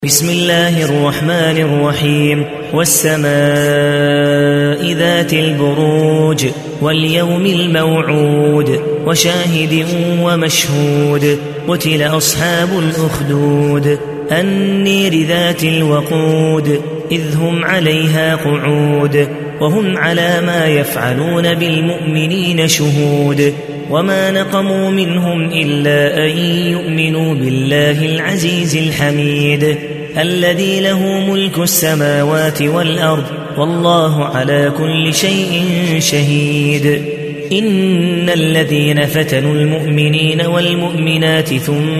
بسم الله الرحمن الرحيم والسماء ذات البروج واليوم الموعود وشاهد ومشهود قتل أصحاب الأخدود النير ذات الوقود إذ هم عليها قعود وهم على ما يفعلون بالمؤمنين شهود وما نقموا منهم إلا أن يؤمنوا بالله العزيز الحميد الذي له ملك السماوات والأرض والله على كل شيء شهيد إن الذين فتنوا المؤمنين والمؤمنات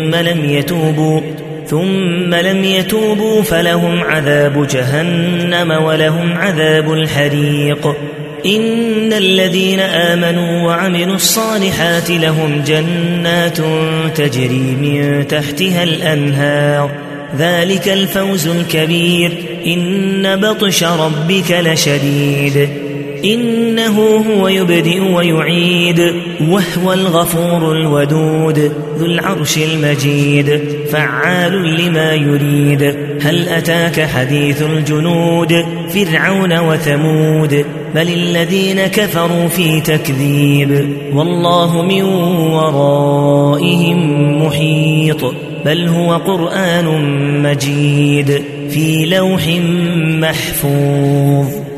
ثم لم يتوبوا فلهم عذاب جهنم ولهم عذاب الحريق إن الذين آمنوا وعملوا الصالحات لهم جنات تجري من تحتها الأنهار ذلك الفوز الكبير إن بطش ربك لشديد إنه هو يبدئ ويعيد وهو الغفور الودود ذو العرش المجيد فعال لما يريد هل أتاك حديث الجنود فرعون وثمود بل الذين كفروا في تكذيب والله من ورائهم محيط بل هو قرآن مجيد في لوح محفوظ.